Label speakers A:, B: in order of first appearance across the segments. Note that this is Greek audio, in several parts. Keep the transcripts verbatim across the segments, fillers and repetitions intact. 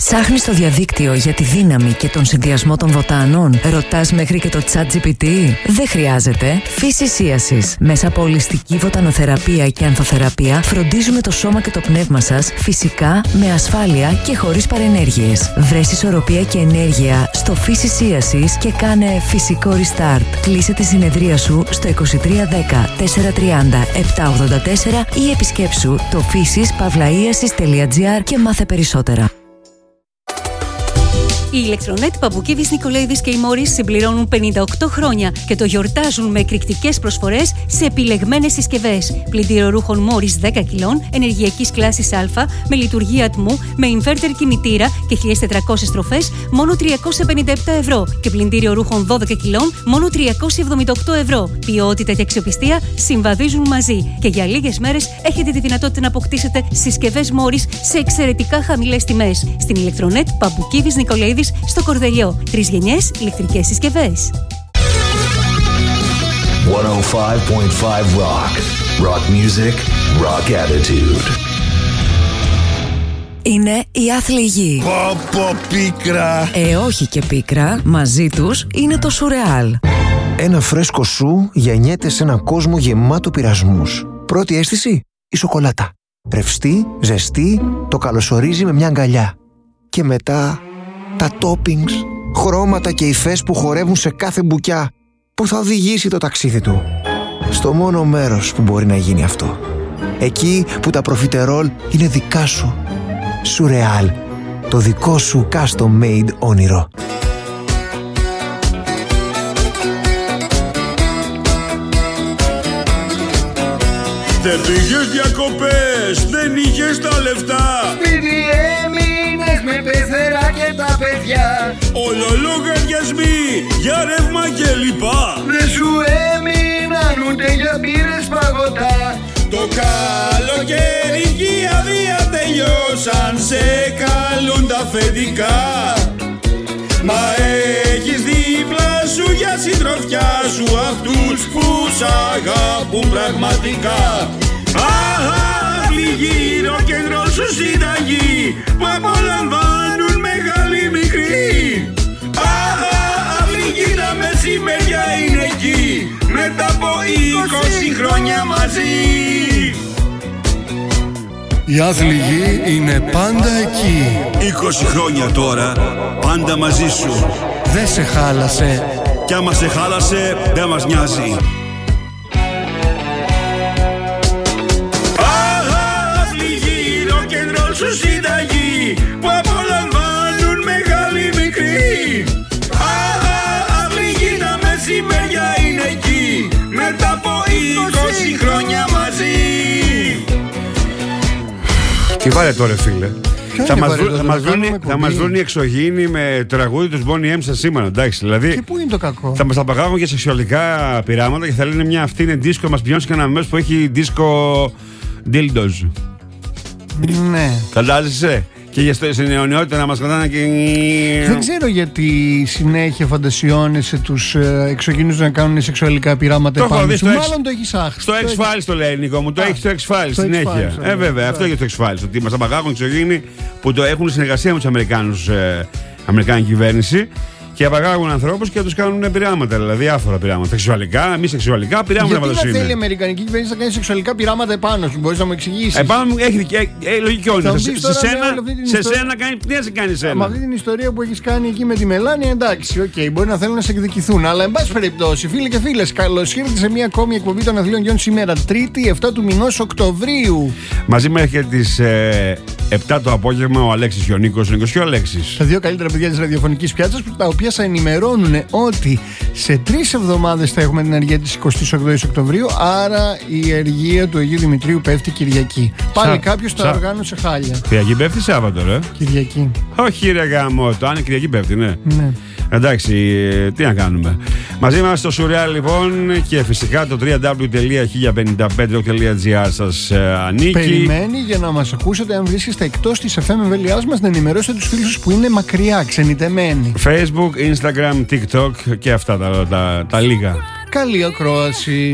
A: Ψάχνεις στο διαδίκτυο για τη δύναμη και τον συνδυασμό των βοτάνων? Ρωτάς μέχρι και το ChatGPT? Δεν χρειάζεται. Φυσισίασης. Μέσα από ολιστική βοτανοθεραπεία και ανθοθεραπεία φροντίζουμε το σώμα και το πνεύμα σας φυσικά, με ασφάλεια και χωρίς παρενέργειες. Βρες ισορροπία και ενέργεια στο Φυσισίασης και κάνε φυσικό restart. Κλείσε τη συνεδρία σου στο είκοσι τρία δέκα τετρακόσια τριάντα επτακόσια ογδόντα τέσσερα ή επισκέψου το φύσης παύλα-ίασης τελεία τζι άρ και μάθε περισσότερα.
B: Η Ηλεκτρονέτ Παμπουκίδης Νικολαίδης και η Μόρις συμπληρώνουν πενήντα οκτώ χρόνια και το γιορτάζουν με εκρηκτικές προσφορές σε επιλεγμένες συσκευές. Πλυντήριο ρούχων Μόρις δέκα κιλών, ενεργειακής κλάσης Α, με λειτουργία ατμού, με inverter κινητήρα και χίλιες τετρακόσιες στροφές, μόνο τριακόσια πενήντα επτά ευρώ. Και πλυντήριο ρούχων δώδεκα κιλών, μόνο τριακόσια εβδομήντα οκτώ ευρώ. Ποιότητα και αξιοπιστία συμβαδίζουν μαζί. Και για λίγες μέρες έχετε τη δυνατότητα να αποκτήσετε συσκευές Μόρις σε εξαιρετικά χαμηλές τιμές. Στην Ηλεκτρονέτ Παμπουκίδης Νικολαίδης στο Κορδελιό. Τρεις γενιές ηλεκτρικές συσκευές.
C: εκατόν πέντε κόμμα πέντε Rock. Rock music, rock attitude.
A: Είναι η άθλη γη.
D: Πω πω πίκρα.
A: Ε, όχι και πίκρα. Μαζί τους είναι το σουρεάλ.
E: Ένα φρέσκο σου γεννιέται σε έναν κόσμο γεμάτο πειρασμούς. Πρώτη αίσθηση, η σοκολάτα. Ρευστή, ζεστή, το καλωσορίζει με μια αγκαλιά. Και μετά τα toppings, χρώματα και υφές που χορεύουν σε κάθε μπουκιά, που θα οδηγήσει το ταξίδι του στο μόνο μέρος που μπορεί να γίνει αυτό. Εκεί που τα προφιτερόλ είναι δικά σου. Σουρεάλ, το δικό σου custom made όνειρο.
D: Δεν πήγες διακοπές, δεν είχες τα λεφτά.
F: Σπίτι έμεινες με πεθερά και τα παιδιά.
D: Όλα λογαριασμοί για ρεύμα και λοιπά.
F: Δεν σου έμειναν ούτε για μπύρες παγωτά.
D: Το καλοκαίρι και η αδεία τελειώσαν, σε καλούν τα αφεντικά. Μα έχεις δίπλα σου για συντροφιά σου αυτούς που σ' αγαπούν πραγματικά. Αχ, λίγη ροκεντρόλ σου συνταγή που απολαμβάνουν μεγάλη μικρή. Αχ, λίγη τα μεσημέρια είναι εκεί μετά από είκοσι χρόνια μαζί.
G: Η άθλη γη είναι πάντα εκεί.
D: είκοσι χρόνια τώρα, πάντα μαζί σου.
G: Δεν σε χάλασε.
D: Κι άμα σε χάλασε, δεν μας νοιάζει. Άθλη γη, ροκεντρόλ σου συνταγή που απολαμβάνουν μεγάλη μικρή. Άθλη γη, τα μεσημέρια είναι εκεί μετά από είκοσι χρόνια μαζί.
H: Τι βάλε τώρα, φίλε. Θα μας,
G: βαρύ,
H: θα, μας βρουν, θα μας βρουν οι εξωγήινοι με τραγούδι τους Boney M σήμερα, εντάξει, δηλαδή.
G: Και πού είναι το κακό?
H: Θα μας τα παγάγουν για σεξουαλικά πειράματα και θα λένε μια αυτή είναι δίσκο, μας πηγαίνουν σε κανένα μέρος που έχει δίσκο dildos.
G: Ναι.
H: Φαντάζεσαι. Και για στην αιωνιότητα να μας κρατάνε και...
G: Δεν ξέρω γιατί συνέχεια φαντασιώνεσαι τους ε, εξωγήινους να κάνουν σεξουαλικά πειράματα επάνω σου. Μάλλον το έχεις άχθει.
H: Στο X-Files το λέει, Νίκο μου, το έχει στο X-Files συνέχεια. Ε, βέβαια, αυτό για το X-Files. Ότι μας απαγάγουν εξωγήινοι που το έχουν συνεργασία με τους Αμερικάνους, ε, Αμερικάνικη κυβέρνηση. Και απαγάγουν ανθρώπους και τους κάνουν πειράματα, δηλαδή διάφορα πειράματα. Σεξουαλικά, μη σεξουαλικά, πειράματα
G: πάντως είναι.
H: Γιατί
G: να θέλει η Αμερικανική κυβέρνηση να κάνει σεξουαλικά πειράματα επάνω σου, μπορείς να μου εξηγήσεις?
H: Επάνω μου έχει ε, ε, λογική όνειρο. Σε, σε σένα, σε
G: ιστορία...
H: σένα κάνει, τι να σε κάνει σένα.
G: Με αυτή την ιστορία που έχεις κάνει εκεί με τη Μελάνια, εντάξει, οκ, okay, μπορεί να θέλουν να σε εκδικηθούν. Αλλά εν πάση περιπτώσει, φίλοι και φίλες, καλώς ήρθατε σε μια ακόμη εκπομπή των Αθλίων Γιών σήμερα, Τρίτη, επτά του μηνός Οκτωβρίου. Μαζί με έρχεται τις ε, επτά το απόγευμα ο Αλέξης και ο Νίκος, ο Νίκος και ο Αλέξης. Τα δύο καλύτερα παιδιά της ραδιοφωνικής πιάτσας, τα οποία θα ενημερώνουν ότι σε τρεις εβδομάδες θα έχουμε την αργία της εικοστής όγδοης Οκτωβρίου. Άρα η αργία του Αγίου Δημητρίου πέφτει Κυριακή. Πάλι κάποιος τα οργάνωσε χάλια.
H: Κυριακή πέφτει Σάββατο, ρε. Κυριακή. Όχι, ρε γάμο. Το αν είναι Κυριακή πέφτει, ναι.
G: Ναι.
H: Εντάξει, τι να κάνουμε. Μαζί μας στο Σουρεάλ λοιπόν και φυσικά το double-u double-u double-u τελεία χίλια πενήντα πέντε τελεία τζι άρ σας ε, ανήκει.
G: Περιμένει για να μας ακούσετε αν βρίσκεστε εκτός της εφ εμ εμβέλειάς μας, να ενημερώσετε τους φίλους που είναι μακριά, ξενιτεμένοι.
H: Facebook, Instagram, TikTok και αυτά τα, τα, τα λίγα.
G: Καλή ακρόαση.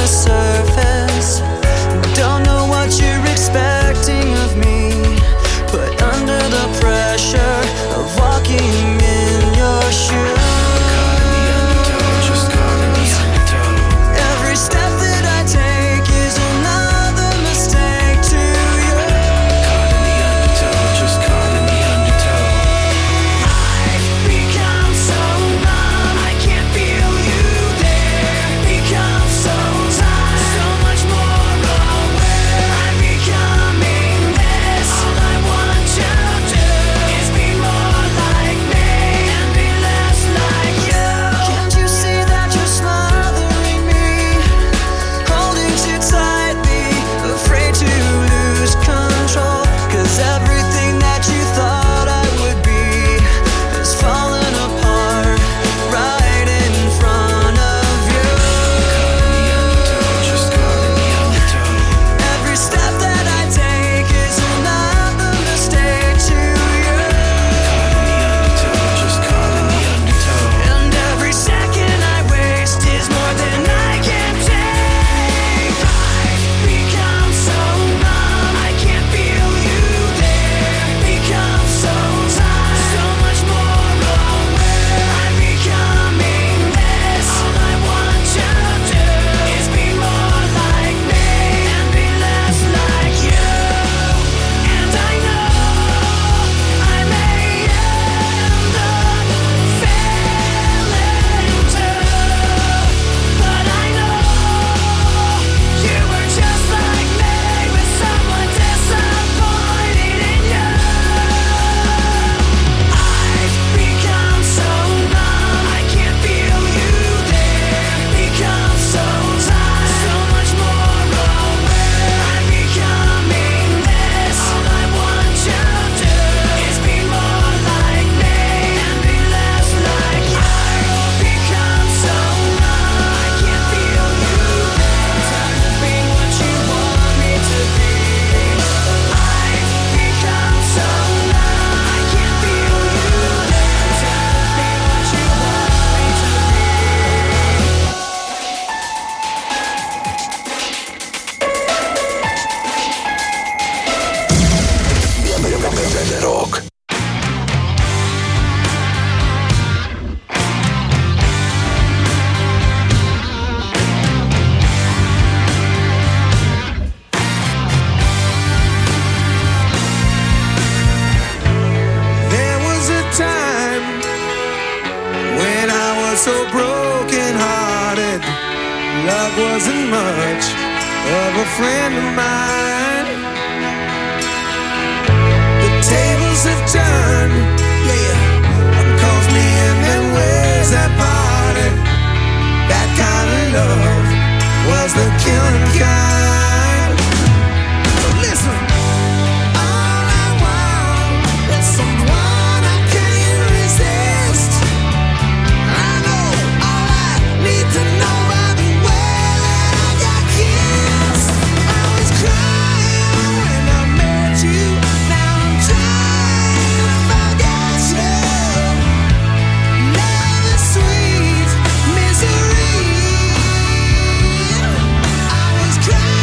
I: the surface. Don't know what you're expecting of me, but under the pressure of walking in your shoes, caught in the undertow, just caught in the undertow. Every step that I take is another mistake to you. Caught in the undertow, just caught in the undertow. I've become so numb, I can't feel you there. Become so tired, so much more aware. I'm becoming this. All I want you to do is be more like me and be less like you. Can't you see that you're smothering me, holding too tightly, afraid to lose control? 'Cause everything that you thought I would be has fallen apart right in front of you. Caught in the undertow, just caught in the undertow. Every step that I take is another mistake to you. Caught in the undertow, just caught in the undertow. And every second I waste is more than I can take. I've become so numb, I can't feel you there. Become so tired, so much more aware. I'm becoming this. All I want you to do is be more like me and be less like you. And I know I may end up failing too, but I know you were just like me, with someone disappointed in you. I've become so numb, I can't feel you there. Become so tired, so much more aware. I'm becoming this. All I want you to do is be more like me and be less like you. I've become so numb, I can't feel you there. Tired of being what you want me to be. I've become so numb, I can't feel you there. Tired of being what you want me to be.
C: Rock.
F: There was a time when I was so broken hearted. Love wasn't much of a friend of mine. The tables have turned, yeah. One calls me in and ways that parted. That kind of love was the killing kind. So listen. All I want is someone I can't resist. I know all I need to know by the way that I got kissed. I was crying when I met you. Now I'm trying to forget you. Love is sweet misery. I was crying.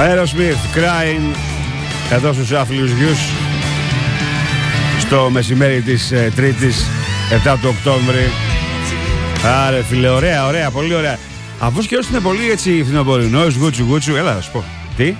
H: Aerosmith, Crying, εδώ στους άθλιους γιους, στο μεσημέρι της ε, Τρίτης, επτά του Οκτώβρη. Άρε φίλε, ωραία, ωραία, πολύ ωραία. Αφού και είναι πολύ έτσι φθινοπορεινός, γούτσου γούτσου, έλα να σου πω. Τι?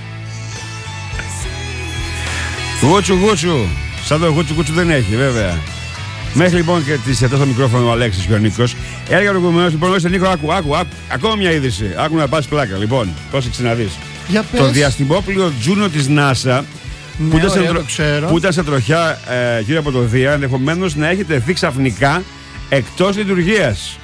H: Γούτσου γούτσου, σαν το γούτσου γούτσου δεν έχει βέβαια. Μέχρι λοιπόν και τις εδώ στο μικρόφωνο ο Αλέξης και ο Νίκος. Έλεγα προηγουμένως, λοιπόν, όχι Νίκο, άκου, άκου, άκου, ακόμα μια είδηση. Άκου να πας πλάκα, λοιπόν, πρόσεξε να δεις. Το διαστημόπλοιο Juno της NASA,
G: ναι,
H: που, ήταν
G: ωραία,
H: σε, τρο... που ήταν σε τροχιά ε, γύρω από το Δία, ενδεχομένως να έχει τεθεί ξαφνικά εκτός λειτουργίας.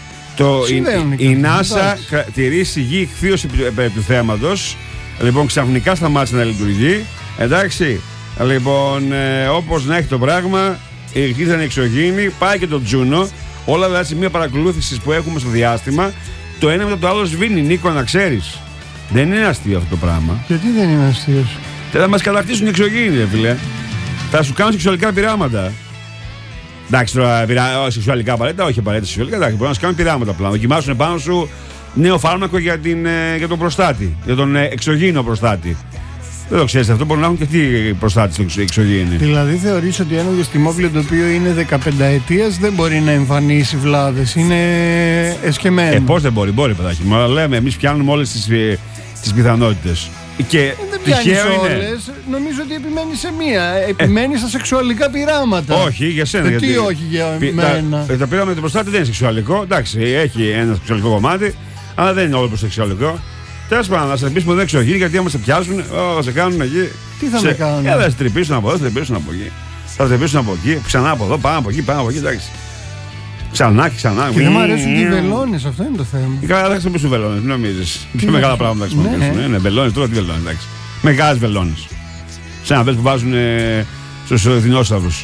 H: Το, η, η NASA κρα, τηρεί σιγή εκθείωση επί του θέματος. Λοιπόν, ξαφνικά σταμάτησε να λειτουργεί. Εντάξει, λοιπόν, ε, όπως να έχει το πράγμα, ήρθαν οι εξωγήινοι, πάει και το Juno. Όλα τα σημεία παρακολούθησης που έχουμε στο διάστημα, το ένα μετά το άλλο σβήνει. Νίκο, να ξέρεις. Δεν είναι αστείο αυτό το πράγμα.
G: Γιατί δεν είναι αστείο?
H: Θα μας κατακτήσουν οι εξωγήινοι, ρε φίλε. Θα σου κάνουν σεξουαλικά πειράματα. Εντάξει, τώρα πειρα... σεξουαλικά απαραίτητα, όχι απαραίτητα σεξουαλικά. Εντάξει, μπορεί να σου κάνουν πειράματα απλά. Δοκιμάσουν πάνω σου νέο φάρμακο για, την, για τον προστάτη. Για τον εξωγήινο προστάτη. Δεν το ξέρεις αυτό, μπορεί να έχουν και αυτοί οι προστάτες του εξωγήινοι. Δηλαδή
G: θεωρείς ότι ένα διαστημόπλαιο το οποίο είναι δεκαπενταετίας δεν μπορεί να εμφανίσει βλάβες? Είναι εσκεμμένο.
H: Ε, πώς δεν μπορεί, μπορεί παιδάκι. Μα λέμε, εμείς πιάνουμε όλες τις, τις πιθανότητες. Και
G: ε, δεν πιάνεις όλες. Νομίζω ότι επιμένεις σε μία. Επιμένεις ε. στα σεξουαλικά πειράματα.
H: Όχι, για σένα.
G: Ε,
H: γιατί...
G: Τι όχι για Πι... μένα.
H: Τα, τα πειράματα του προστάτη δεν είναι σεξουαλικό. Εντάξει, έχει ένα σεξουαλικό κομμάτι, αλλά δεν είναι όλο προς σεξουαλικό. Τέλος πάντων, να σε τρυπήσουμε εδώ εξωγήινοι, γιατί άμα σε πιάσουν, θα σε κάνουν εκεί.
G: Τι θα σε... με κάνουν?
H: Ε, θα σε τρυπήσουν από εδώ, θα σε τρυπήσουν από εκεί. Θα σε τρυπήσουν από εκεί, ξανά από εδώ, πάνω από εκεί, πάνω από εκεί, εντάξει. Ξανά και ξανά.
G: Και δεν μου αρέσουν και οι βελόνες, αυτό είναι το θέμα.
H: Οι καλά θα χρησιμοποιήσουν βελόνες, μην νομίζεις. Πιο μεγάλα πράγματα θα χρησιμοποιήσουν. Ναι, ναι, βελόνες, τώρα τι βελόνες, εντάξει. Μεγάλες βελόνες. Σαν αυτές που βάζουν ε, στους δεινόσαυρους.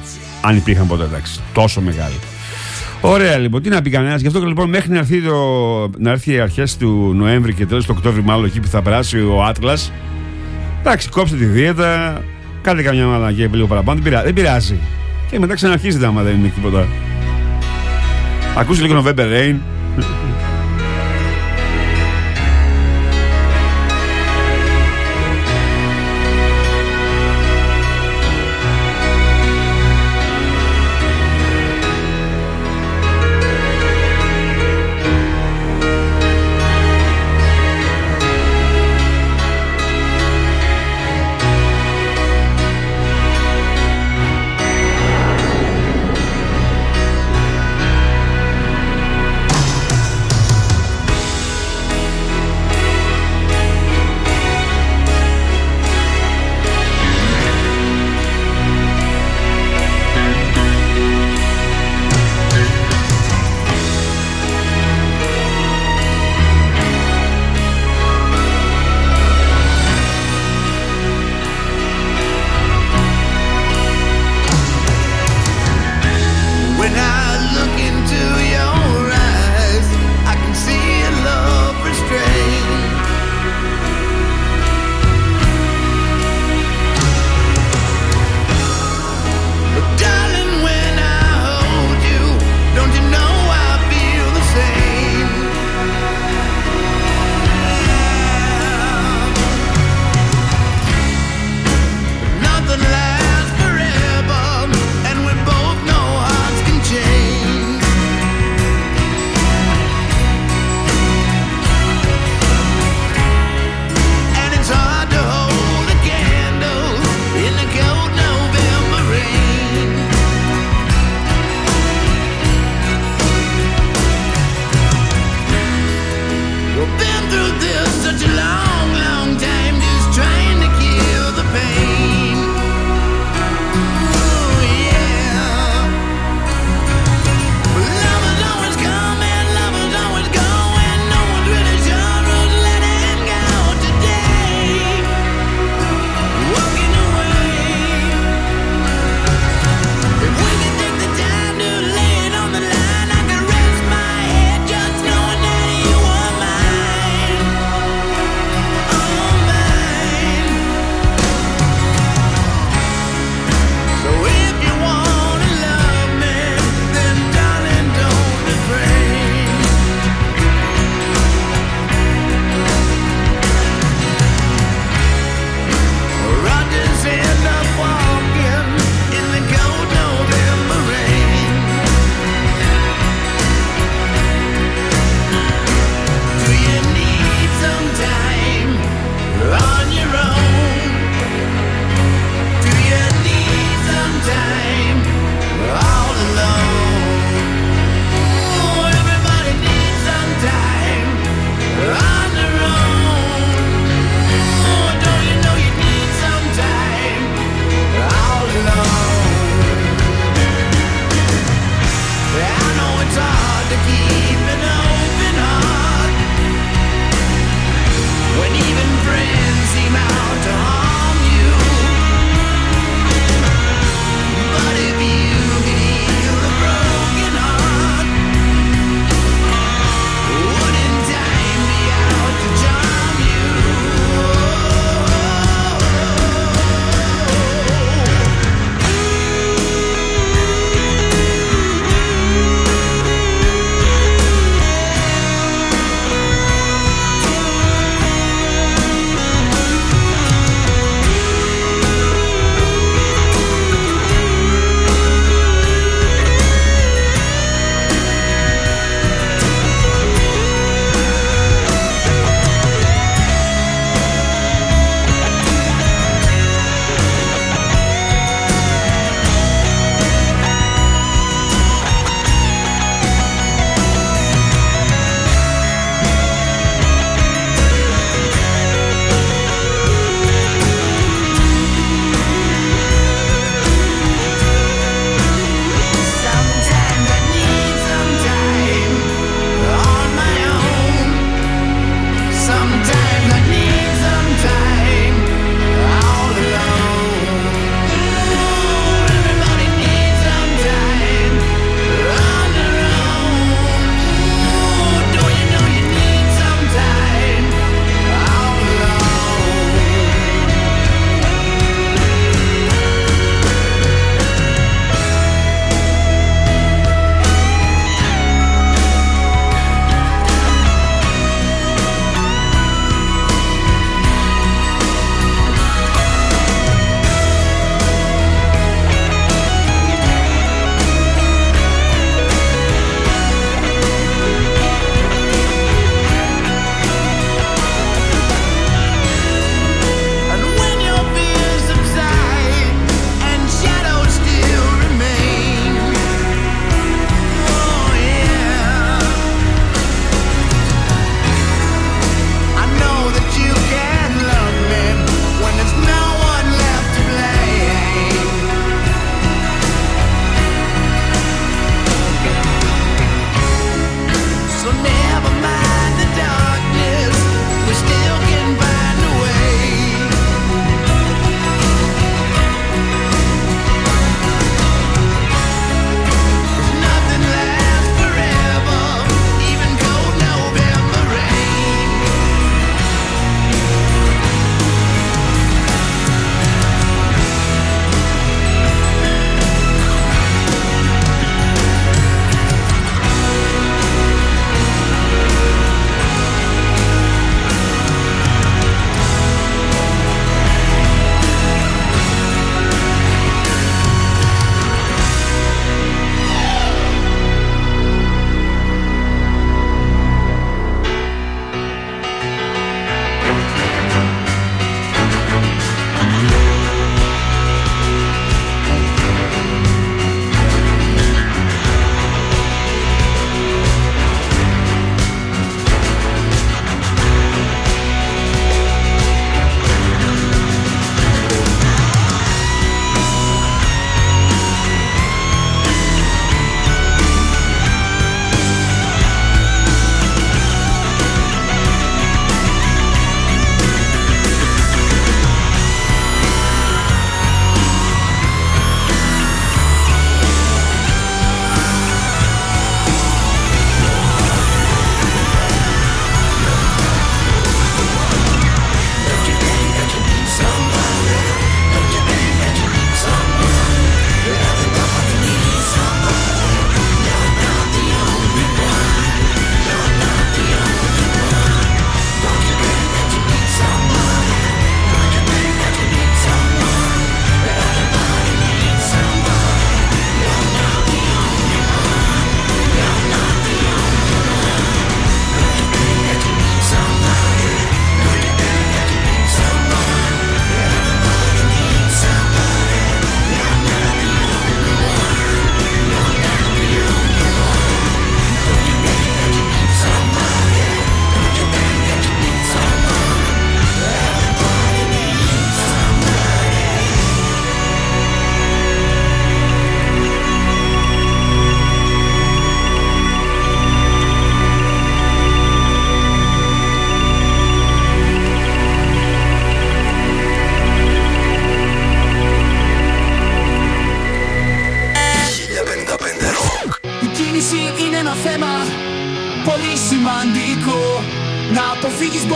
H: Αν υπήρχαν ποτέ, εντάξει. Τόσο μεγάλοι. Ωραία, λοιπόν, τι να πει κανένας. Γι' αυτό λοιπόν μέχρι να έρθει, το, να έρθει οι αρχές του Νοέμβρη και τέλος του Οκτώβρη, μάλλον εκεί που θα περάσει ο Άτλας. Εντάξει, κόψτε τη δίαιτα, κάντε καμιά μαλακία λίγο παραπάνω. Δεν πειράζει. Δεν πειράζει. Και μετά ξαναρχίζετε άμα δεν είναι τίποτα. Ακούστε λίγο November Rain.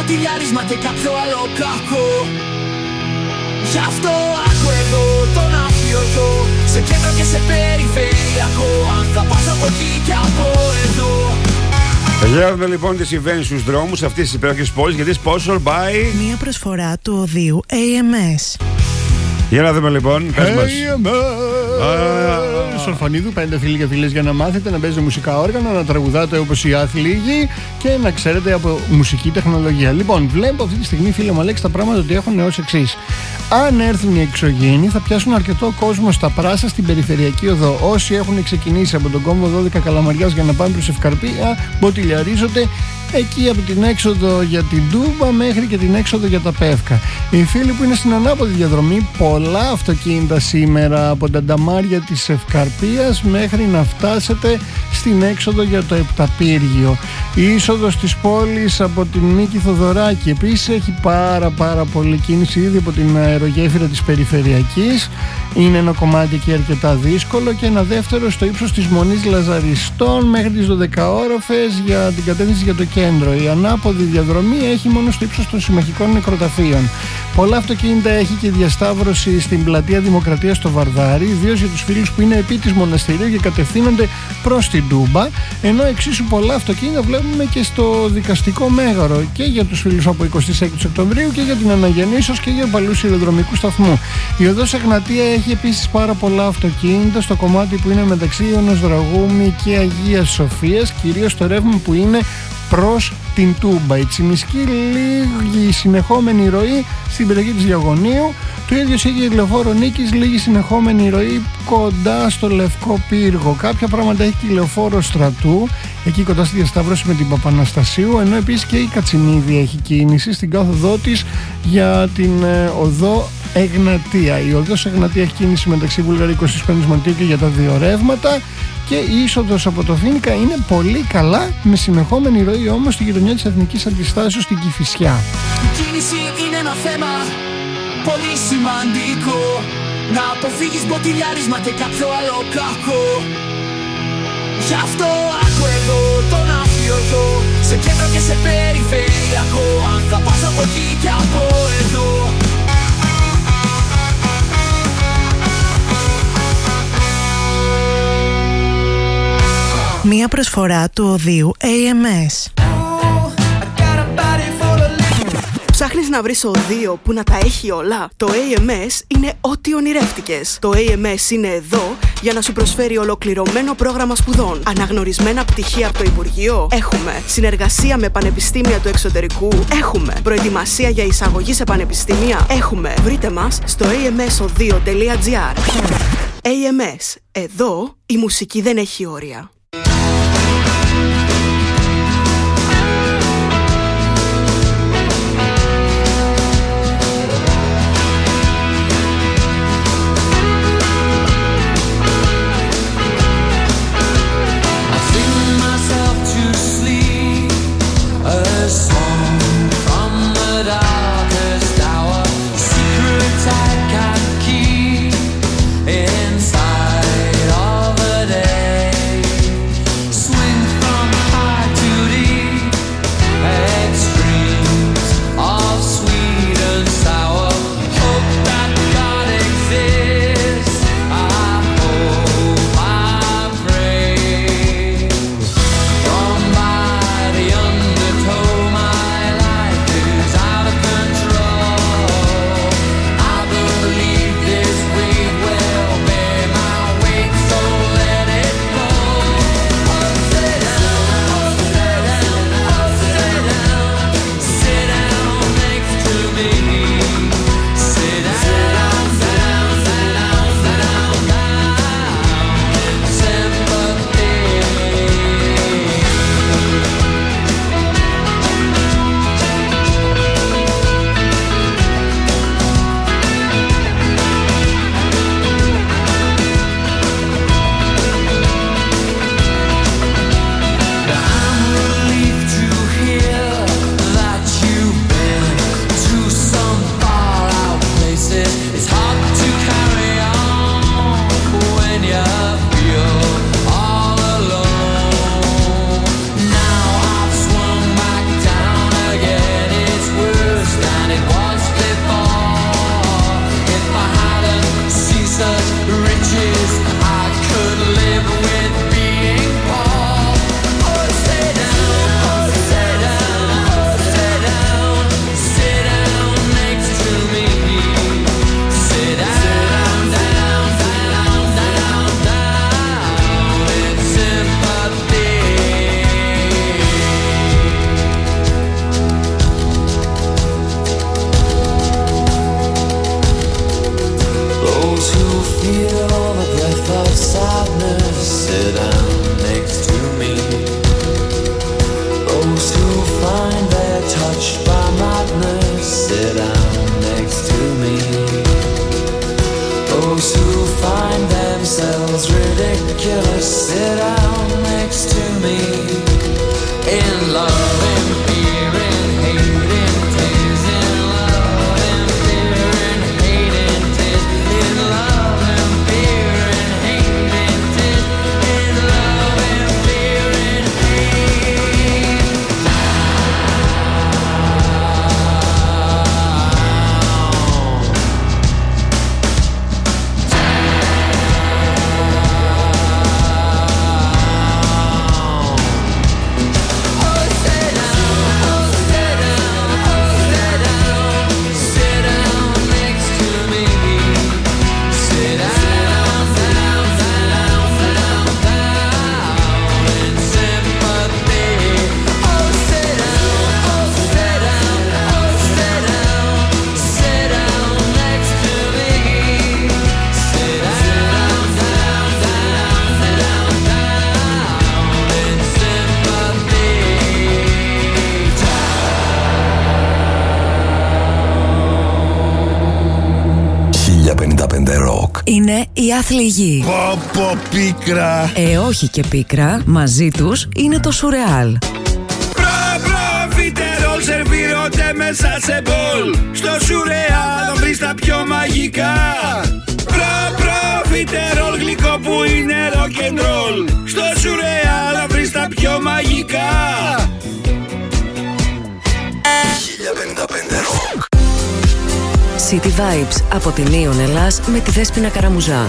F: μποτιλιάρισμα και κάποιο άλλο κακό. Γι' αυτό άκου εδώ τον αφιωζώ, σε κέντρο και σε περιφερειακό. Αν θα πας από εκεί και από εδώ.
H: Για να δούμε λοιπόν τι συμβαίνει στους δρόμους αυτής της υπέροχης πόλης, γιατί sponsored by
J: μια προσφορά του οδείου έι εμ ες.
H: Για να δούμε λοιπόν, πες μας.
G: Σορφανίδου, πέντε φίλοι και φίλες για να μάθετε να παίζετε μουσικά όργανα, να τραγουδάτε όπως οι άθλοι και να ξέρετε από μουσική τεχνολογία. Λοιπόν, βλέπω αυτή τη στιγμή, φίλε μου Αλέξη, τα πράγματα ότι έχουν ως εξής. Αν έρθουν οι εξωγήινοι, θα πιάσουν αρκετό κόσμο στα Πράσα, στην περιφερειακή οδό. Όσοι έχουν ξεκινήσει από τον κόμβο δώδεκα Καλαμαριάς για να πάνε προς Ευκαρπία, μποτιλιαρίζονται εκεί από την έξοδο για την Τούμπα μέχρι και την έξοδο για τα Πεύκα. Οι φίλοι που είναι στην ανάποδη διαδρομή, πολλά αυτοκίνητα σήμερα από τα νταμάρια της Ευκαρπίας μέχρι να φτάσετε στην έξοδο για το Επταπύργιο. Η είσοδος της πόλης από την Νίκη Θοδωράκη επίσης έχει πάρα πάρα πολύ κίνηση ήδη από την αερογέφυρα της Περιφερειακής. Είναι ένα κομμάτι εκεί αρκετά δύσκολο και ένα δεύτερο στο ύψος της Μονής Λαζαριστών μέχρι τις δωδεκαόροφες για την κατεύθυνση για το κέντρο. Η ανάποδη διαδρομή έχει μόνο στο ύψος των συμμαχικών νεκροταφείων. Πολλά αυτοκίνητα έχει και διασταύρωση στην πλατεία Δημοκρατίας στο Βαρδάρι, ιδίως για τους φίλους που είναι επί της μοναστηρίου και κατευθύνονται προς την Τούμπα. Ενώ εξίσου πολλά αυτοκίνητα βλέπουμε και στο Δικαστικό Μέγαρο και για τους φίλους από εικοστή έκτη Οκτωβρίου και για την Αναγεννήσεως και για παλούς σιδηροδρομικού σταθμού. Η οδός Εγνατία έχει επίσης πάρα πολλά αυτοκίνητα στο κομμάτι που είναι μεταξύ Ιωνος Δραγούμη και Αγίας Σοφίας, κυρίως το ρεύμα που είναι προς την Τούμπα. Η Τσιμισκή λίγη συνεχόμενη ροή στην περιοχή της Διαγωνίου. Το ίδιο έχει η Λεωφόρο Νίκης, λίγη συνεχόμενη ροή κοντά στο Λευκό Πύργο. Κάποια πράγματα έχει και η Λεωφόρο Στρατού, εκεί κοντά στη διασταύρωση με την Παπαναστασίου, ενώ επίσης και η Κατσινίδη έχει κίνηση στην κάθοδό της για την ε, οδό Εγνατία. Η οδός Εγνατία έχει κίνηση μεταξύ Βουλγαρικού είκοσι Μαρτίου και για τα δύο ρεύματα. Και η είσοδος από το Φίνικα είναι πολύ καλά, με συνεχόμενη ροή όμως στη γειτονιά της Εθνικής Αντιστάσεως στην Κηφισιά.
F: Η κίνηση είναι ένα θέμα πολύ σημαντικό. Να αποφύγεις μποτιλιάρισμα και κάποιο άλλο κακό. Γι' αυτό άκου εδώ τον αφιωζώ, σε κέντρο και σε περιφερειακό. Αν θα πας από εκεί και από εδώ.
J: Μια προσφορά του οδείου έι εμ ες. Ψάχνεις να βρεις οδείο που να τα έχει όλα? Το έι εμ ες είναι ό,τι ονειρεύτηκες. Το έι εμ ες είναι εδώ για να σου προσφέρει ολοκληρωμένο πρόγραμμα σπουδών. Αναγνωρισμένα πτυχία από το Υπουργείο. Έχουμε. Συνεργασία με πανεπιστήμια του εξωτερικού. Έχουμε. Προετοιμασία για εισαγωγή σε πανεπιστήμια. Έχουμε. Βρείτε μας στο έι εμ ες οδείο τελεία τζι άρ. έι εμ ες. Εδώ η μουσική δεν έχει όρια.
F: Inside of a day
I: sit down next to me. Those who find themselves ridiculous sit down next to me. In love and fear and hate and tears. In love and fear and hate and tears. In love and fear and hate and tears. In love and fear and hate.
A: Είναι η άθλη γη.
D: Πω πω πίκρα.
A: Ε, όχι και πίκρα. Μαζί τους είναι το σουρεάλ.
D: Προφιτερόλ σερβίρονται μέσα σε μπολ. Στο σουρεάλ θα βρεις τα πιο μαγικά. Προφιτερόλ γλυκό που είναι rock and roll. Στο σουρεάλ θα βρεις τα πιο μαγικά.
C: χίλια πενήντα πέντε Rock.
A: City Vibes από την Neon Ελλάς με τη Δέσποινα Καραμουζά.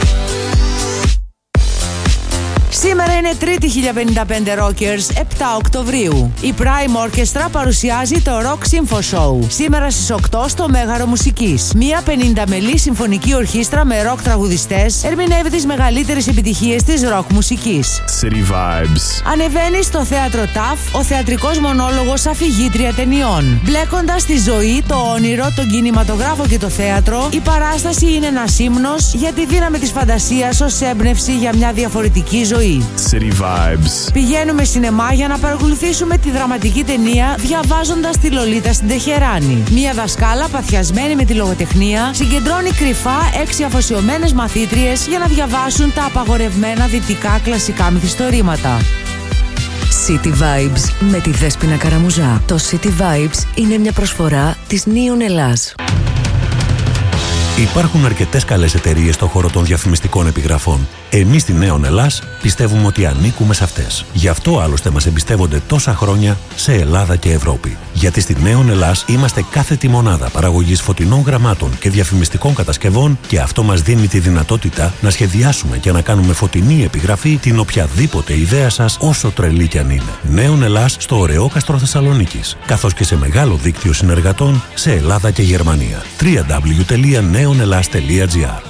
K: Σήμερα είναι Τρίτη χίλια πενήντα πέντε Rockers, επτά Οκτωβρίου. Η Prime Orchestra παρουσιάζει το Rock Sympho Show. Σήμερα στις οκτώ στο Μέγαρο Μουσικής. Μια πενήντα μελή συμφωνική ορχήστρα με ροκ τραγουδιστές ερμηνεύει τις μεγαλύτερες επιτυχίες της ροκ μουσικής.
L: City Vibes.
K: Ανεβαίνει στο θέατρο ταφ ο θεατρικός μονόλογος αφηγήτρια ταινιών. Μπλέκοντας τη ζωή, το όνειρο, τον κινηματογράφο και το θέατρο, η παράσταση είναι ένας ύμνος για τη δύναμη της φαντασίας ως έμπνευση για μια διαφορετική ζωή.
L: City Vibes.
K: Πηγαίνουμε σινεμά για να παρακολουθήσουμε τη δραματική ταινία διαβάζοντας τη Λολίτα στην Τεχεράνη. Μια δασκάλα παθιασμένη με τη λογοτεχνία συγκεντρώνει κρυφά έξι αφοσιωμένες μαθήτριες για να διαβάσουν τα απαγορευμένα δυτικά κλασικά μυθιστορήματα.
A: City Vibes με τη Δέσποινα Καραμουζά. Το City Vibes είναι μια προσφορά της Neon Ελλάς.
M: Υπάρχουν αρκετές καλές εταιρείες στον χώρο των διαφημιστικών επιγραφών. Εμείς στη Neon Ελλάς πιστεύουμε ότι ανήκουμε σε αυτές. Γι' αυτό άλλωστε μας εμπιστεύονται τόσα χρόνια σε Ελλάδα και Ευρώπη. Γιατί στη Neon Ελλάς είμαστε κάθετη μονάδα παραγωγής φωτεινών γραμμάτων και διαφημιστικών κατασκευών και αυτό μας δίνει τη δυνατότητα να σχεδιάσουμε και να κάνουμε φωτεινή επιγραφή την οποιαδήποτε ιδέα σας, όσο τρελή κι αν είναι. Neon Ελλάς στο Ωρεόκαστρο Θεσσαλονίκης, καθώς και σε μεγάλο δίκτυο συνεργατών σε Ελλάδα και Γερμανία. double-u double-u double-u τελεία neon elas τελεία gr.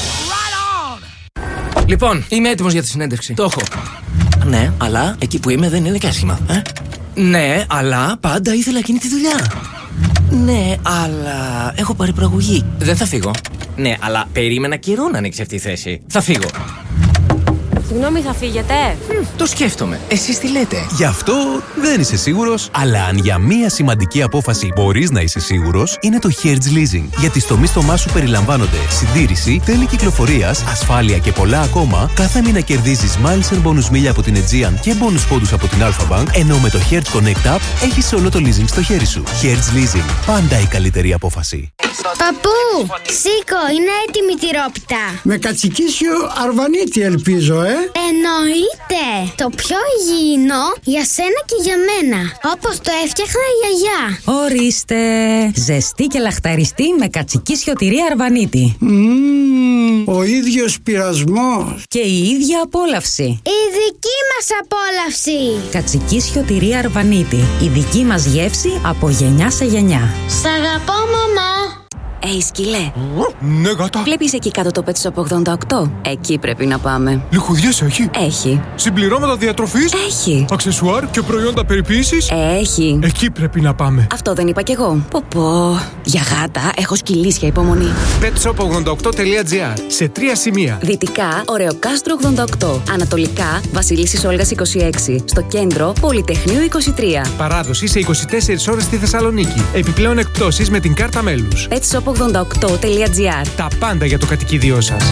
N: Λοιπόν, είμαι έτοιμος για τη συνέντευξη. Το έχω. Ναι, αλλά εκεί που είμαι δεν είναι και άσχημα. Ε? Ναι, αλλά πάντα ήθελα εκείνη τη δουλειά. Ναι, αλλά έχω πάρει προαγωγή. Δεν θα φύγω. Ναι, αλλά περίμενα καιρό να ανοίξει αυτή η θέση. Θα φύγω.
O: Συγγνώμη, θα φύγετε?
N: Μ, το σκέφτομαι. Εσείς τι λέτε?
P: Γι' αυτό δεν είσαι σίγουρος, αλλά αν για μία σημαντική απόφαση μπορείς να είσαι σίγουρος, είναι το Hertz Leasing. Γιατί στο μίσθωμά σου περιλαμβάνονται συντήρηση, τέλη κυκλοφορίας, ασφάλεια και πολλά ακόμα. Κάθε μήνα κερδίζεις miles and bonus μίλια από την Aegean και bonus πόντους από την Alpha Bank, ενώ με το Hertz Connect App έχεις όλο το leasing στο χέρι σου. Hertz Leasing. Πάντα η καλύτερη απόφαση.
Q: Παππού, σήκω, είναι έτοιμη η τυρόπιτα.
R: Με κατσικίσιο αρβανίτη ελπίζω, ε.
Q: Εννοείται. Το πιο υγιεινό για σένα και για μένα. Όπως το έφτιαχνα η γιαγιά.
S: Ορίστε. Ζεστή και λαχταριστή με κατσικίσιο τυρί αρβανίτη.
R: Mm, ο ίδιος πειρασμός.
S: Και η ίδια απόλαυση.
Q: Η δική μας απόλαυση.
S: Κατσικίσιο τυρί αρβανίτη. Η δική μας γεύση από γενιά σε γενιά.
Q: Σ' αγαπώ, μαμά.
T: Ει σκυλέ.
U: Ναι, γάτα.
T: Βλέπεις εκεί κάτω το Pet Shop ογδόντα οκτώ? Εκεί πρέπει να πάμε.
U: Λιχουδιές έχει?
T: Έχει.
U: Συμπληρώματα διατροφής?
T: Έχει.
U: Αξεσουάρ και προϊόντα περιποίησης?
T: Έχει.
U: Εκεί πρέπει να πάμε.
T: Αυτό δεν είπα κι εγώ. Πω πω. Για γάτα έχω σκυλίσια υπομονή.
U: πετ σοπ ογδόντα οκτώ τελεία τζι άρ. Σε τρία σημεία.
T: Δυτικά, Ωρεοκάστρο ογδόντα οκτώ. Ανατολικά, Βασιλίσσης Όλγας είκοσι έξι. Στο κέντρο, Πολυτεχνείου είκοσι τρία.
U: Παράδοση σε είκοσι τέσσερις ώρες στη Θεσσαλονίκη. Επιπλέον εκπτώσεις με την κάρτα μέλους.
T: πετ σοπ ογδόντα οκτώ τελεία τζι άρ.
U: Τα πάντα για το κατοικίδιό σας.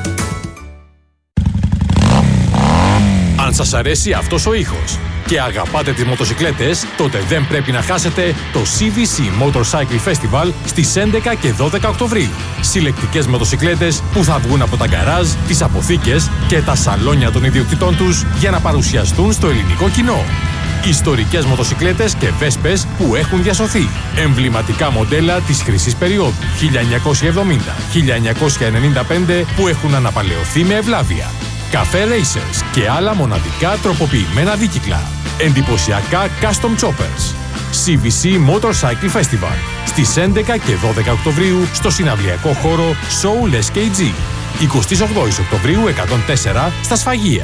V: Αν σας αρέσει αυτός ο ήχος και αγαπάτε τις μοτοσικλέτες, τότε δεν πρέπει να χάσετε το σι βι σι Motorcycle Festival στις έντεκα και δώδεκα Οκτωβρίου. Συλλεκτικές μοτοσικλέτες που θα βγουν από τα γκαράζ, τις αποθήκες και τα σαλόνια των ιδιοκτητών τους για να παρουσιαστούν στο ελληνικό κοινό. Ιστορικές μοτοσικλέτες και βέσπες που έχουν διασωθεί. Εμβληματικά μοντέλα της χρυσής περίοδου χίλια εννιακόσια εβδομήντα με χίλια εννιακόσια ενενήντα πέντε που έχουν αναπαλαιωθεί με ευλάβεια. Καφέ Racers και άλλα μοναδικά τροποποιημένα δίκυκλα. Εντυπωσιακά custom choppers. σι βι σι Motorcycle Festival στις έντεκα και δώδεκα Οκτωβρίου στο συναυλιακό χώρο Soul ες κέι τζι. εικοστή όγδοη Οκτωβρίου εκατόν τέσσερα στα Σφαγεία.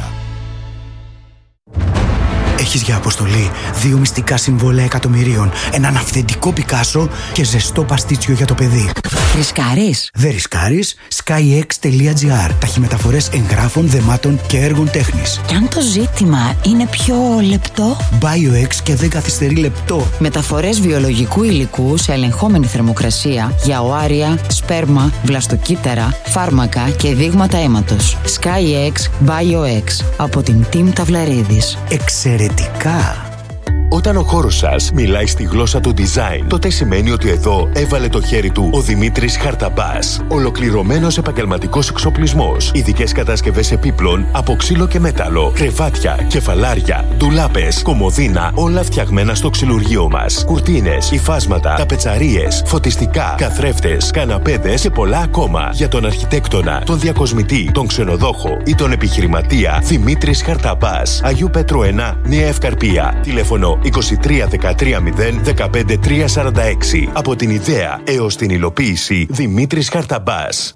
W: Έχεις για αποστολή δύο μυστικά συμβόλαια εκατομμυρίων, έναν αυθεντικό Πικάσο και ζεστό παστίτσιο για το παιδί.
S: Ρισκάρεις?
W: Δεν ρισκάρεις. skyx τελεία τζι άρ. Ταχυμεταφορές εγγράφων, δεμάτων και έργων τέχνης.
S: Και αν το ζήτημα είναι πιο λεπτό?
W: BioX και δεν καθυστερεί λεπτό.
S: Μεταφορές βιολογικού υλικού σε ελεγχόμενη θερμοκρασία για οάρια, σπέρμα, βλαστοκύτταρα, φάρμακα και δείγματα αίματος. skyx BioX από την Team Ταυλαρίδης.
W: Εξαιρετικά!
X: Όταν ο χώρος σας μιλάει στη γλώσσα του design, τότε σημαίνει ότι εδώ έβαλε το χέρι του ο Δημήτρης Χαρταμπάς. Ολοκληρωμένος επαγγελματικός εξοπλισμός, ειδικές κατασκευές επίπλων από ξύλο και μέταλλο, κρεβάτια, κεφαλάρια, ντουλάπες, κομοδίνα, όλα φτιαγμένα στο ξυλουργείο μας. Κουρτίνες, υφάσματα, ταπετσαρίες, φωτιστικά, καθρέφτες, καναπέδες και πολλά ακόμα. Για τον αρχιτέκτονα, τον διακοσμητή, τον ξενοδόχο ή τον επιχειρηματία, Δημήτρης Χαρταμπάς. Αγίου Πέτρου ένα, Νέα Ευκαρπία. Τηλέφωνο είκοσι τρία δεκατρία μηδέν δεκαπέντε τρία σαράντα έξι. Από την ιδέα έως την υλοποίηση, Δημήτρης Χαρταμπάς.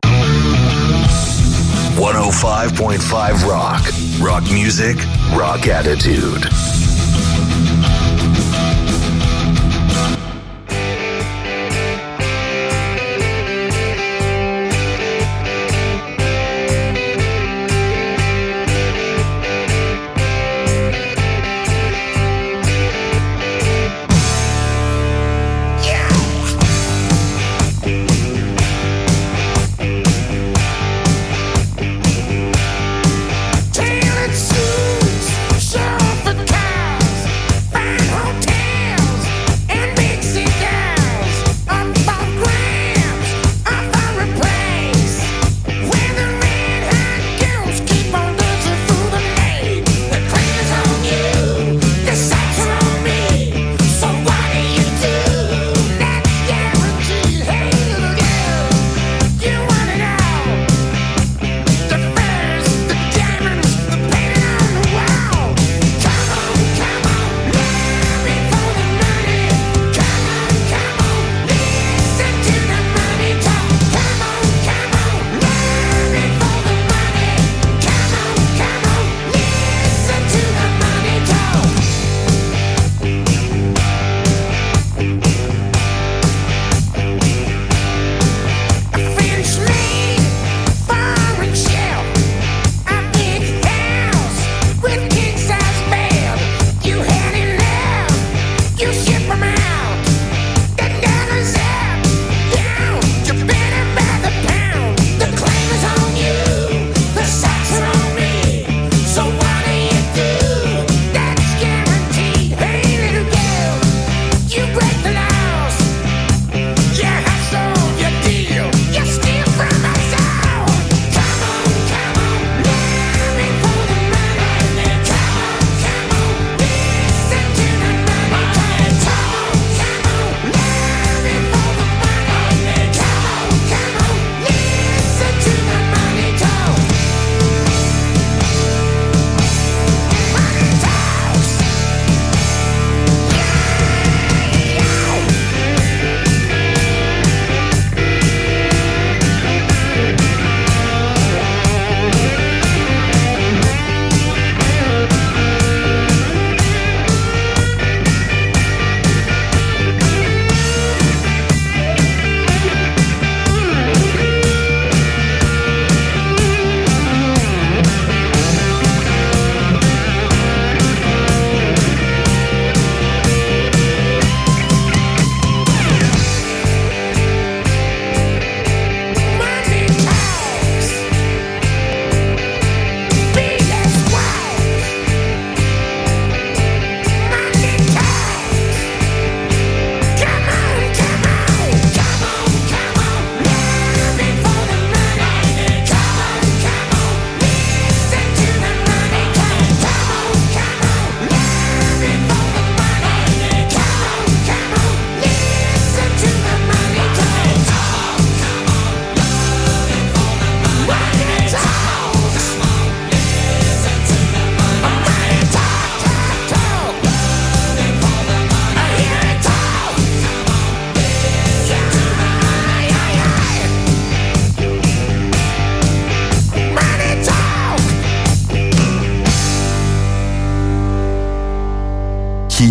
C: εκατόν πέντε κόμμα πέντε Rock. Rock music, rock attitude.
F: Tailored suits, show off the car.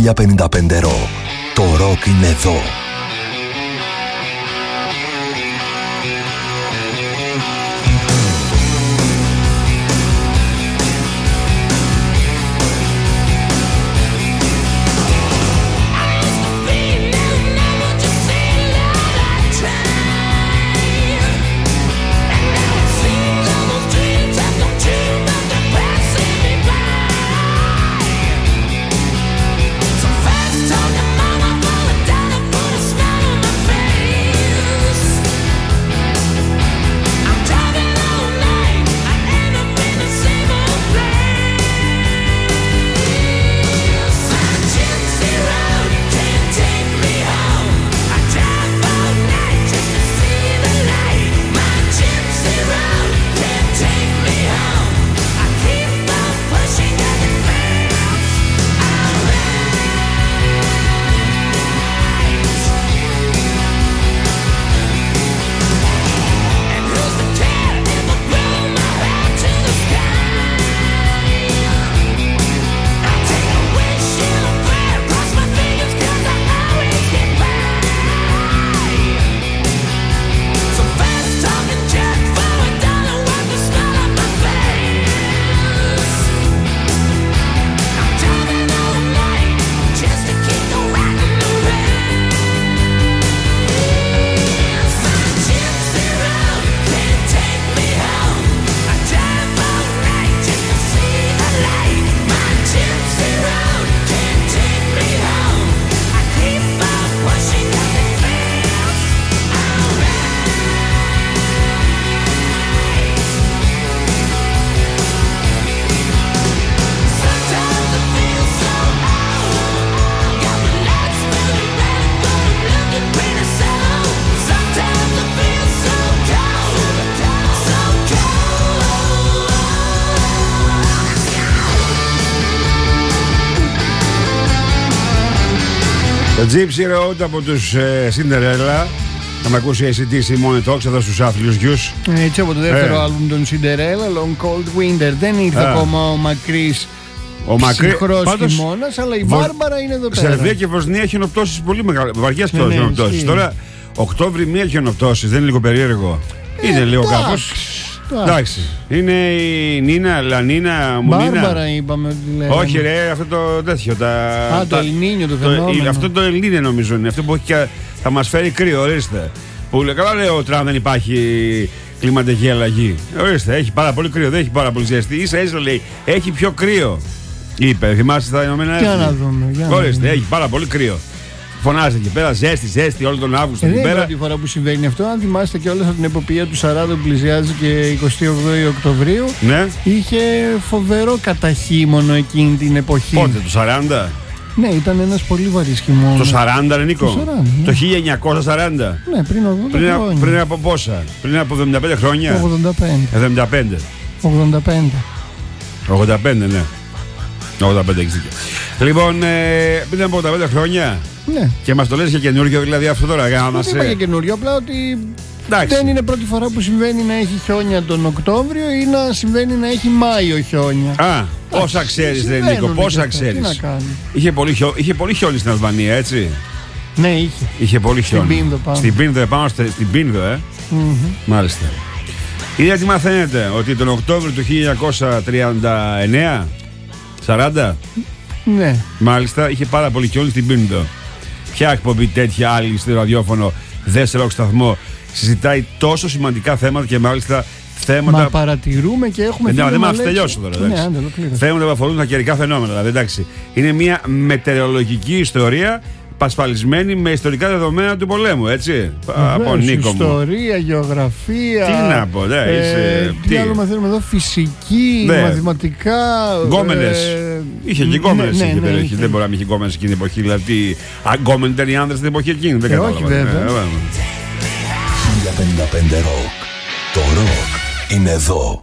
C: χίλια πενήντα πέντε Rock. Το ροκ είναι εδώ.
B: Το Gypsy Road από τους ε, Cinderella. Θα με ακούσει η έι σι ντι σι Money Talks εδώ στους άθλιους γιους.
E: Έτσι, από το δεύτερο
B: ε.
E: άλμπουμ των Cinderella, Long Cold Winter. Δεν ήρθε
B: Α.
E: ακόμα ο μακρύς ψυχρός χειμώνας, αλλά η Β... Βάρμπαρα είναι εδώ πέρα.
B: Σερβία και Βοσνία χιονοπτώσεις πολύ μεγάλες, βαριές
E: ναι, ναι,
B: χιονοπτώσεις. Τώρα, Οκτώβρη μία χιονοπτώσεις, δεν είναι λίγο περίεργο?
E: Ε,
B: είναι λίγο
E: τάξ,
B: κάπως.
E: τάξ.
B: Εντάξει. Είναι η Νίνα, Λανίνα, Μουνίνα.
E: Μπάρμπαρα είπαμε ότι λέγαμε.
B: Όχι, ρε, αυτό το τέτοιο. Τα,
E: Α, το Ελνίνιο το φαινόμενο.
B: Αυτό το Ελνίνιο νομίζω είναι. Αυτό που έχει και, θα μας φέρει κρύο, ορίστε. Που λέει, καλά λέει ο Τραμπ, δεν υπάρχει κλιματική αλλαγή. Ορίστε, έχει πάρα πολύ κρύο, δεν έχει πάρα πολύ ζέστη. Ίσα ίσα λέει, έχει πιο κρύο. Είπε, θυμάστε τα Ηνωμένα Έθνη.
E: Για να δούμε. Για
B: Ορίστε,
E: να
B: έχει πάρα πολύ κρύο. Φωνάζει εκεί πέρα, ζέστη, ζέστη όλο τον Αύγουστο.
E: Ε,
B: εκεί
E: δεν είναι
B: πέρα.
E: η πρώτη φορά που συμβαίνει αυτό. Αν θυμάστε και όλα από την εποπία του σαράντα που πλησιάζει και εικοστή όγδοη Οκτωβρίου,
B: ναι.
E: είχε φοβερό καταχύμωνο εκείνη την εποχή.
B: Πότε, το σαράντα?
E: Ναι, ήταν ένας πολύ βαρύς χειμώνας.
B: Το σαράντα, ρε Νίκο.
E: Το σαράντα, ναι.
B: Το χίλια εννιακόσια σαράντα.
E: Ναι, πριν ογδόντα
B: πριν,
E: χρόνια.
B: πριν από πόσα? Πριν από εβδομήντα πέντε χρόνια.
E: ογδόντα πέντε.
B: εβδομήντα πέντε.
E: ογδόντα πέντε.
B: ογδόντα πέντε, ναι. ογδόντα πέντε έχεις δίκιο. Λοιπόν, ε, πριν από ογδόντα πέντε χρόνια.
E: Ναι.
B: Και μας το λες για καινούργιο δηλαδή αυτό τώρα. Για να μας...
E: Δεν είπα για καινούριο, απλά ότι
B: εντάξει.
E: Δεν είναι πρώτη φορά που συμβαίνει να έχει χιόνια τον Οκτώβριο ή να συμβαίνει να έχει Μάιο χιόνια.
B: Α, πόσα ξέρεις ρε Νίκο, πόσα ξέρεις.
E: Τι να κάνει.
B: Είχε πολύ, χιό... είχε πολύ χιόνι στην Αλβανία, έτσι.
E: Ναι, είχε.
B: Είχε πολύ χιόνι.
E: Στην Πίνδο πάνω.
B: Στην Πίνδο, πάνω στην Πίνδο, ε.
E: Mm-hmm.
B: Μάλιστα. Είδα τι μαθαίνετε, ότι τον Οκτώβριο του χίλια εννιακόσια τριάντα εννέα, σαράντα.
E: Ναι.
B: Μάλιστα, είχε πάρα πολύ χιόνι στην Πίνδο. Ποια εκπομπή τέτοια άλλη στο ραδιόφωνο, δεύτερο σταθμό, συζητάει τόσο σημαντικά θέματα και μάλιστα θέματα.
E: Μα παρατηρούμε και έχουμε.
B: Ναι, δεν μας τελειώσω τώρα.
E: Ναι,
B: θέματα που αφορούν τα καιρικά φαινόμενα. Δηλαδή, εντάξει. Είναι μια μετεωρολογική ιστορία πασπαλισμένη με ιστορικά δεδομένα του πολέμου, έτσι. Από Νίκο μου.
E: Ιστορία, γεωγραφία.
B: Τι να πω, ναι,
E: ε,
B: είσαι,
E: τι, τι άλλο μαθαίνουμε εδώ, φυσική, ναι. μαθηματικά.
B: Γκόμενες. Ε, είχε και γκόμενες
E: ναι,
B: εκεί
E: ναι,
B: πέρα.
E: ναι,
B: δεν μπορεί να μην είχε γκόμενες εκείνη την εποχή. Δηλαδή, γκόμενοι ήταν οι άνδρες στην εποχή εκείνη. Δεν
E: ε, όχι, βέβαια.
C: χίλια πενήντα πέντε Rock. Το ροκ είναι εδώ.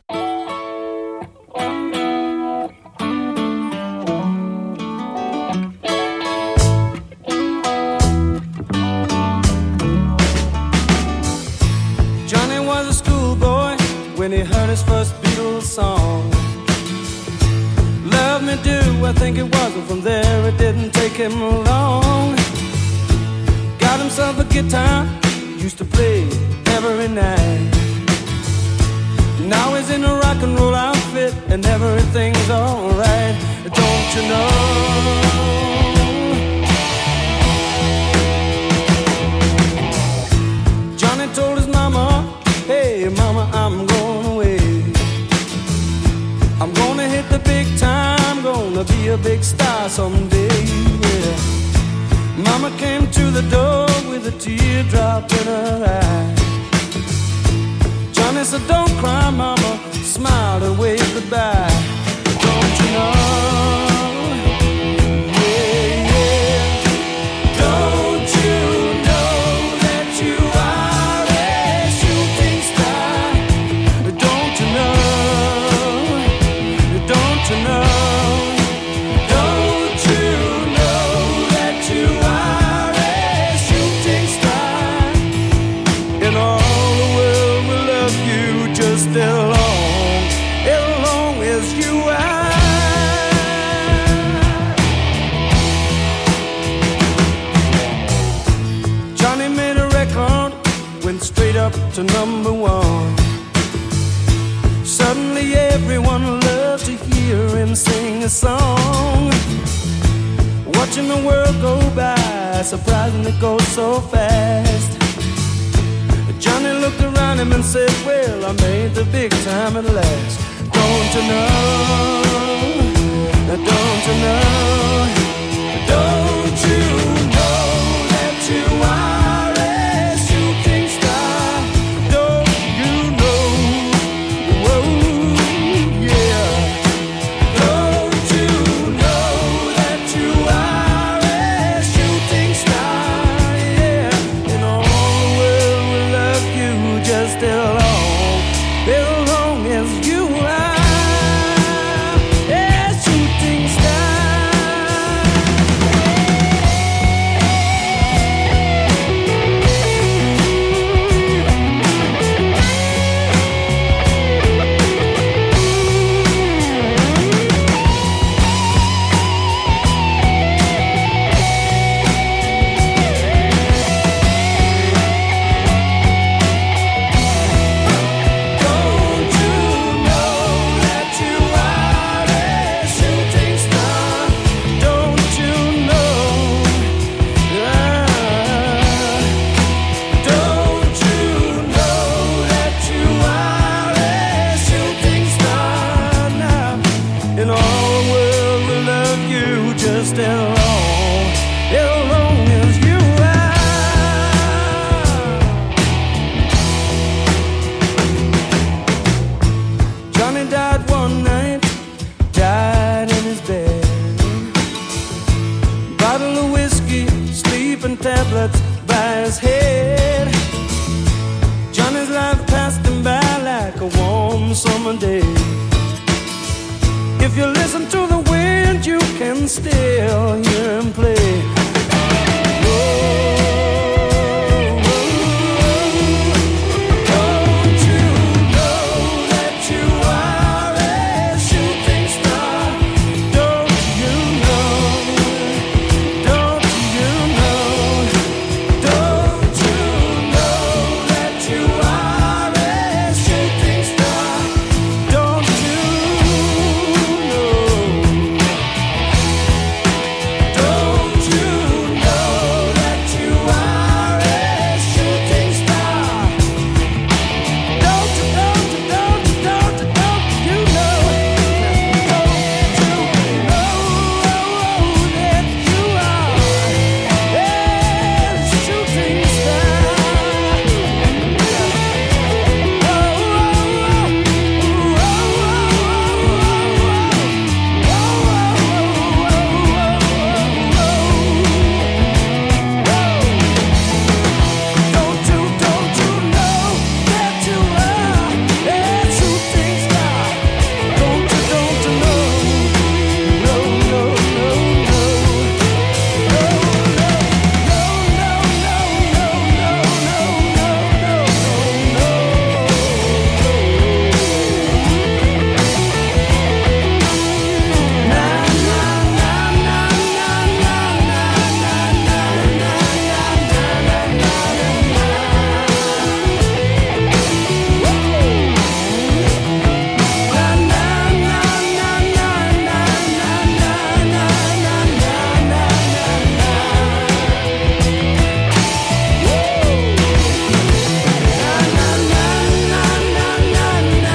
I: When he heard his first Beatles song, love me
D: Honeydew, I think it was, and from there it didn't take him long. Got himself a guitar, used to play every night. Now he's in a rock and roll outfit, and everything's alright. Don't you know? Johnny told his mama, hey mama, I'm going away. I'm gonna hit the big time, gonna be a big star someday, yeah. Mama came to the door with a teardrop in her eye. Johnny said, don't cry, mama, smiled and waved goodbye. Don't you know? Yeah, yeah. Don't you know that you are a shooting star? Don't you know? Don't you know? Don't you know that you are a shooting star? In all the world will love you just as long, as long as you are. Johnny made a record, went straight up to number one. Suddenly everyone loved to hear him sing a song. Watching the world go by, surprising it goes so fast. Johnny looked around him and said, well, I made the big time at last. Don't you know? Don't you know? Don't you know that you are a shooting star? Don't you know? Whoa, yeah. Don't you know that you are a shooting star? Yeah. And all the world will love you just as long, as long as you are a shooting star. Just as long, as long as you are. Johnny died one night, died in his bed. Bottle of whiskey, sleeping tablets by his head. Johnny's life passed him by like a warm summer day. If you listen to the wind, you can still hear